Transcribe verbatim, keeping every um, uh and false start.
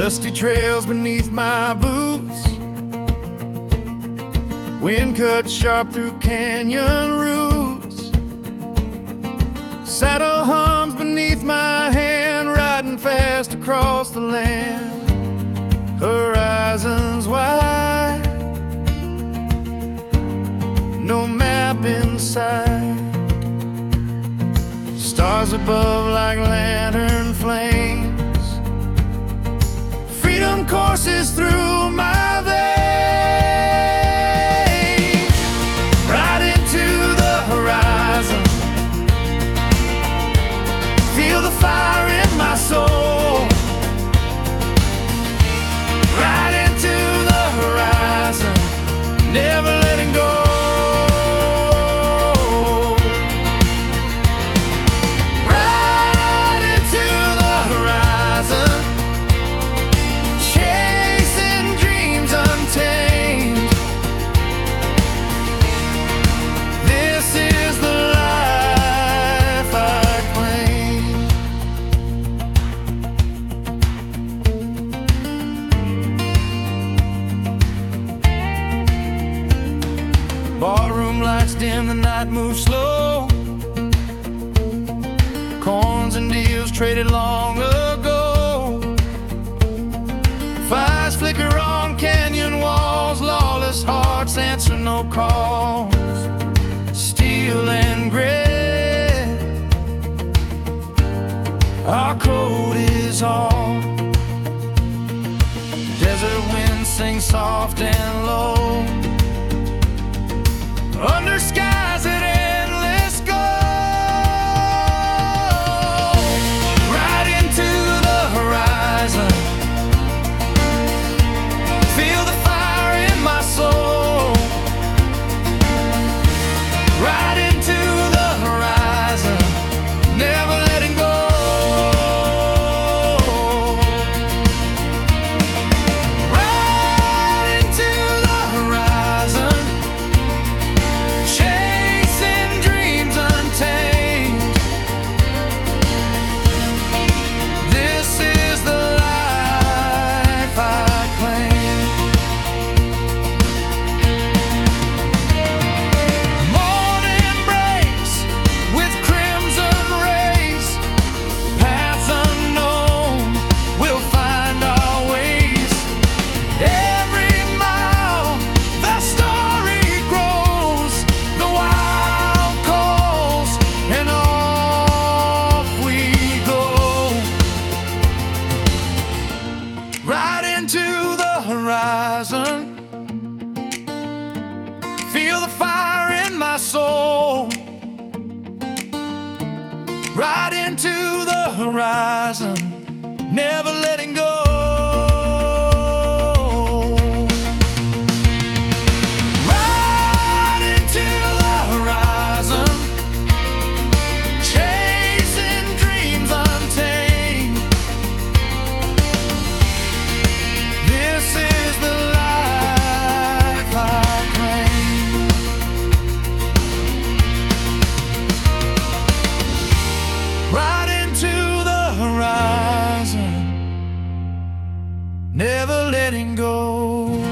Dusty trails beneath my boots, wind cut sharp through canyon roots. Saddle hums beneath my hand, riding fast across the land. Horizons wide, no map in sight. Stars above like lantern flames. Freedom courses through my veins, right into the horizon. Feel the fire in my soul, right into the horizon, never letting go. Barroom lights dim, the night moves slow. Corns and deals traded long ago. Fires flicker on canyon walls, lawless hearts answer no calls. Steel and grit, our code is all. Desert winds sing soft and low, under skies that endless go, right into the horizon. Feel the fire in my soul, right into the horizon, never letting go. Right into the horizon, horizon. Feel the fire in my soul, right into the horizon, never letting go. Right into the horizon, chasing dreams untamed. This is the life I claim. Right into the horizon, never letting go.